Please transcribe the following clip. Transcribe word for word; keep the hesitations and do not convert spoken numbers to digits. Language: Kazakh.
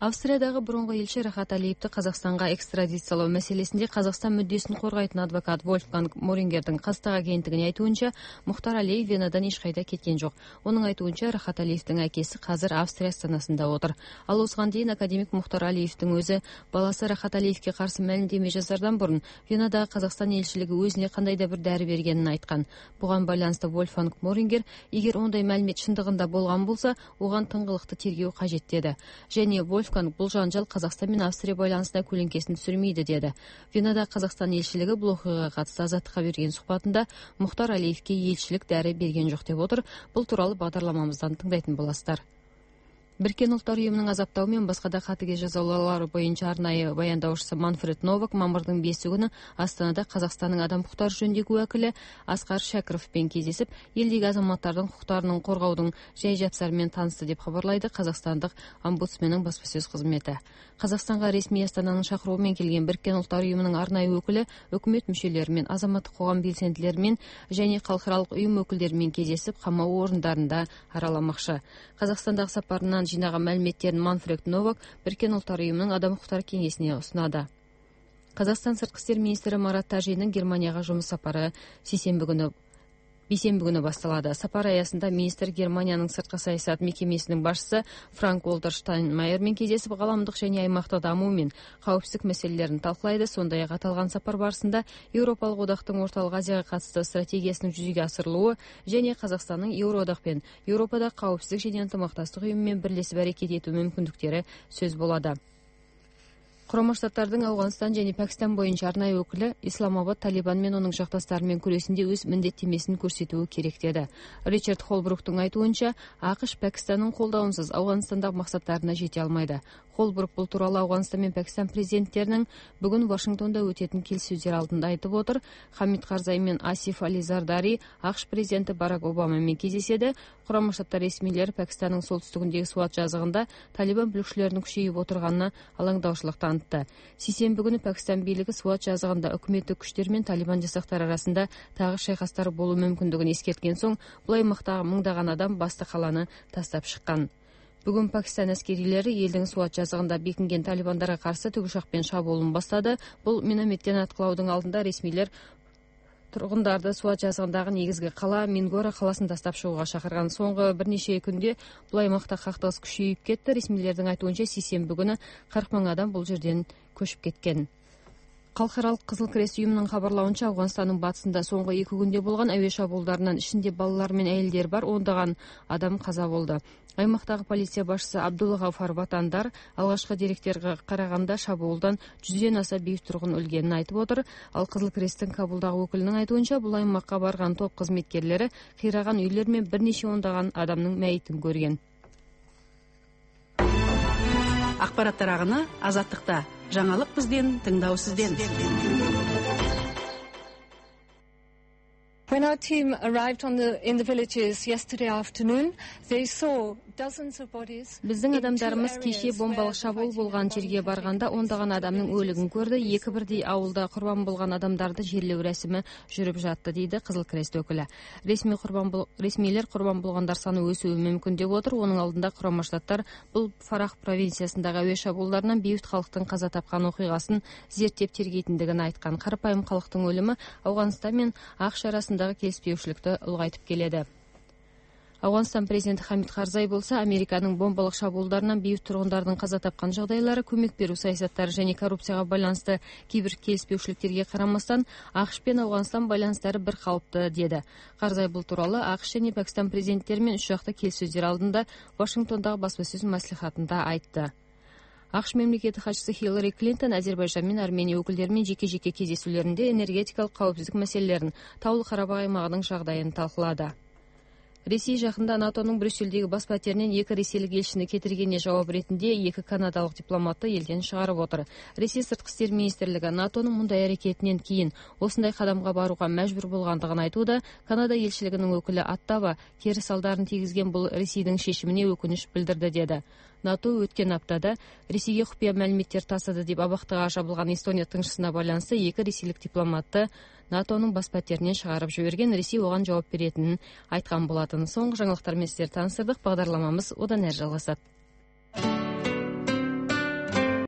Австриядағы бұрынғы елші Рахат Алиевті Қазақстанға экстрадициялау мәселесінде Қазақстан мүддесін қорғайтын адвокат Вольфганг Морингердің Қазтаг агенттігіне айтуынша, Мұхтар Алиев Венадан ешқайда кеткен жоқ. Оның айтуынша, Рахат Алиевтің әкесі қазір Австрия астанасында отыр. Ал осыған дейін академик Мұхтар Алиевтің өзі баласы Рахат Алиевке қарсы мәлімдеме жасардан бұрын Венадағы Қазақстан елшілігі өзіне қандай да бір дәрі бергенін айтқан. Бұған байланысты Вольфганг Морингер, егер ондай мәлімет шындығында болған болса, оған тыңғылықты тергеу қажет деді. Және Вольфганг бұл жанжал Қазақстан мен Австрия байланысына көлеңкесін түсірмейді деді. Венада Қазақстан елшілігі бұл оқиғаға қатысты Азаттыққа берген сұхбатында Мұхтар Алиевке елшілік дәрі берген жоқ деп отыр. Бұл туралы бағдарламамыздан тыңдайтын боласыздар. Біріккен ұлттар ұйымының азаптауы мен басқа да қатыгез жазалаулары бойынша арнайы баяндаушысы Манфред Новак мамырдың бесі күні Астанада Қазақстанның адам құқықтары жөніндегі уәкілі Асқар Шәкіровпен кездесіп, елдегі азаматтардың құқықтарының қорғаудың жай-жапсарымен танысты деп хабарлайды қазақстандық омбудсменнің баспасөз қызметі. Қазақстанға ресми Астананың шақыруымен келген Біріккен ұлттар ұйымының арнайы өкілі үкімет мүшелерімен, азаматтық қоғам белсенділерімен және халықаралық ұйым өкілдерімен кездесіп, қамау орындарында араламақшы. Қазақстандағы сапарынан жинаған мәліметтерін Манфред Новак Біріккен ұлттар ұйымының адам құқықтары кеңесіне ұсынады. Қазақстан сыртқы істер министрі Марат Тәжиннің Германияға жұмыс сапары сейсенбі күні бейсенбі күні басталады. Сапар аясында министр Германияның сыртқы саясат мекемесінің басшысы Франк Волтер Штайнмайермен кездесіп, ғаламдық және аймақтық даму мен қауіпсіздік мәселелерін талқылайды. Сондай-ақ аталған сапар барысында Еуропалық одақтың орталық Азияға қатысты стратегиясының жүзеге асырылуы және Қазақстанның Еуроодақ пен Еуропада қауіпсіздік және ынтымақтастық ұйымымен бірлесіп әрекет ету мүмкіндіктері сөз болады. Құрама Штаттардың Ауғанстан және Пәкістан бойынша арнайы өкілі Исламабад Талибан мен оның жақтастарымен күресінде өз міндеттемесін көрсетуі керек деді. Ричард Холбруктың айтуынша, ақш Пәкістанның қолдауынсыз Ауғанстандағы мақсаттарына жете алмайды. Холбрук бұл туралы Ауғанстан мен Пәкістан президенттерінің бүгін Вашингтонда өтетін келіссөздер алдында айтып отыр. Хамид Карзай мен Асиф Али Зардари ақш президенті Барак Обамамен кездеседі. Құрама Штаттар ресмилері Пәкістанның солтүстігіндегі Суат жазығында Талибан бүлікшілерінің күшейіп отырғанына алаңдаушылық танытты. Сейсенбі күні Пәкістан билігі Суат жазығында үкіметтік күштер мен Талибан жасақтары арасында тағы шайқастар болу мүмкіндігін ескерткен соң, бұл аймақтағы мыңдаған адам басты қаланы тастап шыққан. Бүгін Пәкістан әскерилері елдің Суат жазығында бекінген талибандарға қарсы тікұшақпен шабуылын бастады. Бұл минометтен атқылаудың алдында ресмилер тұрғындарды Суат жазығындағы негізгі қала Мингора қаласын тастап шығуға шақырған. Соңғы бірнеше күнде бұл аймақта қақтығыс күшейіп кетті. Ресмилердің айтуынша сейсенбі күні қырық мың адам бұл жерден көшіп кеткен. Халықаралық Қызыл Крест ұйымының хабарлауынша, Ауғанстанның батысында соңғы екі күнде болған әуе шабуылдарынан ішінде балалар мен әйелдер бар, ондаған адам қаза болды. Аймақтағы полиция басшысы Абдулла Ғафар Ватандар алғашқы деректерге қарағанда шабуылдан жүзден аса бейбіт тұрғын өлгенін айтып отыр. Ал Қызыл Кресттің Кабулдағы өкілінің айтуынша, бұл аймаққа барған топ қызметкерлері қираған үйлер мен бірнеше ондаған адамның мәйітін көрген. Ақпараттар ағыны Азаттықта. Жаңалық бізден, тыңдау сізден. When our team arrived on the, in the villages yesterday afternoon, they saw dozens of bodies. Біздің адамдарымыз кеше бомбалық шабуыл болған жерге барғанда ондаған адамның өлігін көрді. Екі бірдей ауылда құрбан болған адамдарды жерлеу рәсімі жүріп жатты, дейді Қызыл Крест өкілі. Ресми құрбан бол... Ресмилер құрбан болғандар саны өсуі мүмкін деп отыр. Оның алдында Құрама Штаттар бұл Фарах провинциясындағы әуе шабуылдарынан бейбіт халықтың қаза тапқан оқиғасын зерттеп тергейтіндігін айтқан. Қарапайым халықтың өлімі Ауғанстан мен ақш арасындағы келіспеушілікті ұлғайтып келеді. Ауғанстан президенті Хамид Карзай болса, Американың бомбалық шабуылдарынан бейбіт тұрғындардың қаза тапқан жағдайлары, көмек беру саясаттары және коррупцияға байланысты кейбір келіспеушіліктерге қарамастан, ақш пен Ауғанстан байланыстары бір қалыпты деді. Карзай бұл туралы ақш және Пәкістан президенттерімен үш жақты келіссөздер алдында Вашингтондағы баспасөз мәслихатында айтты. ақш мемлекеті хатшысы Хиллари Клинтон Әзербайжан мен Армения өкілдерімен жеке-жеке кездесулерінде энергетикалық қауіпсіздік мәселелерін, Таулы Қарабақ аймағының жағдайын талқылады. Ресей жақында НАТОның Брюссельдегі бас пәтерінен екі ресейлік елшіні кетіргеніне жауап ретінде екі канадалық дипломатты елден шығарып отыр. Ресей сыртқы істер министрлігі НАТОның мұндай әрекетінен кейін осындай қадамға баруға мәжбүр болғандығын айтуда. Канада елшілігінің өкілі Аттава кері салдарын тигізген бұл Ресейдің шешіміне өкініш білдірді деді. НАТО өткен аптада Ресейге құпия мәліметтер тасыды деп абақтыға жабылған Эстония тыңшысына байланысты екі ресейлік дипломатты НАТОның бас пәтерінен шығарып жіберген. Ресей оған жауап беретінін айтқан болатын. Соңғы жаңалықтармен сіздерді таныстырдық. Бағдарламамыз одан әрі жалғасады.